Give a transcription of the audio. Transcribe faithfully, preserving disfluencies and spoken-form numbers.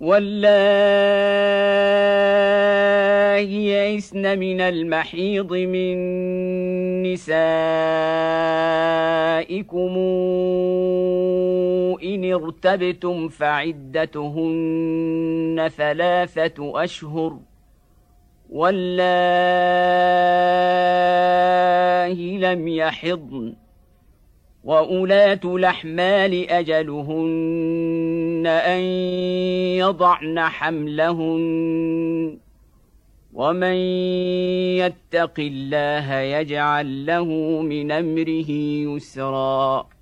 واللائي يئسن من المحيض من نسائكم إن ارتبتم فعدتهن ثلاثة أشهر واللائي لم يحضن وأولات الأحمال أجلهن أن يضعن حملهن ومن يتق الله يجعل له من أمره يسرا